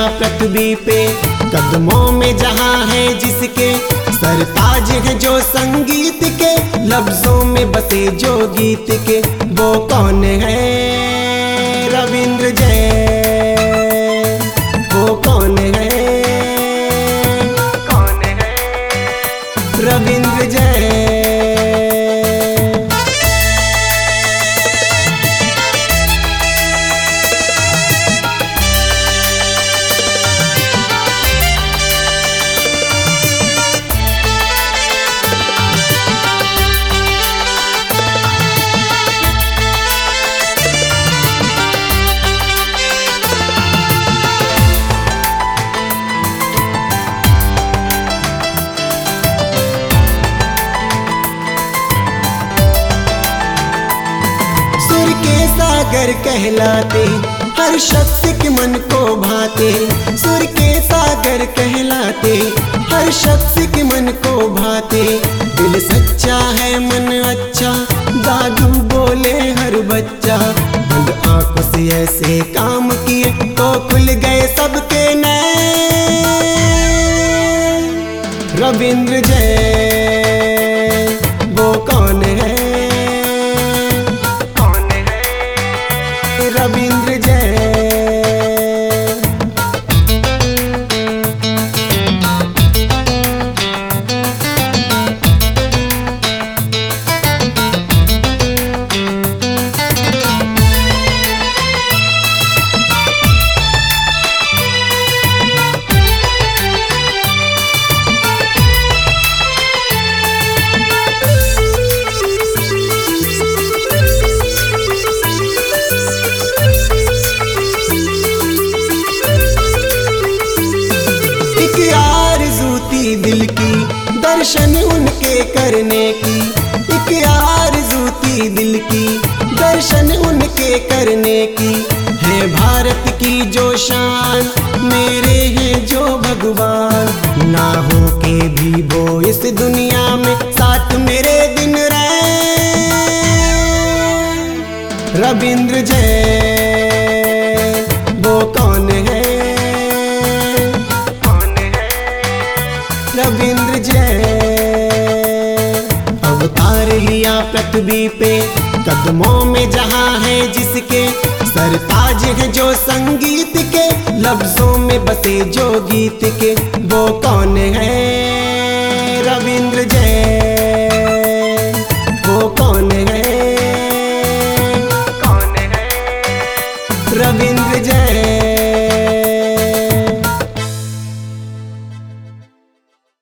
पृथ्वी पे, कदमों में जहां है जिसके, सरताज है जो संगीत के, लफ्जों में बसे जो गीत के, वो कौन है रविंद्र जय, वो कौन है, कौन है रविंद्र जय। सागर कहलाते हर शख्स के मन को भाते, सुर के सागर कहलाते हर शख्स के मन को भाते, दिल सच्चा है मन अच्छा, दादू बोले हर बच्चा, बंद आंखों से ऐसे काम किए तो खुल गए सबके नैन, रविंद्र जय वो कौन है, रविंद्र जय। दिल की दर्शन उनके करने की, एक आरज़ू थी दिल की दर्शन उनके करने की, है भारत की जो शान, मेरे हैं जो भगवान, ना हो के भी वो इस दुनिया में साथ मेरे दिन रहे, रविंद्र जय वो कौन है, रविंद्र जय। अवतार लिया पृथ्वी पे, कदमों में जहां है जिसके, सरताज है जो संगीत के, लफ्जों में बसे जो गीत के, वो कौन है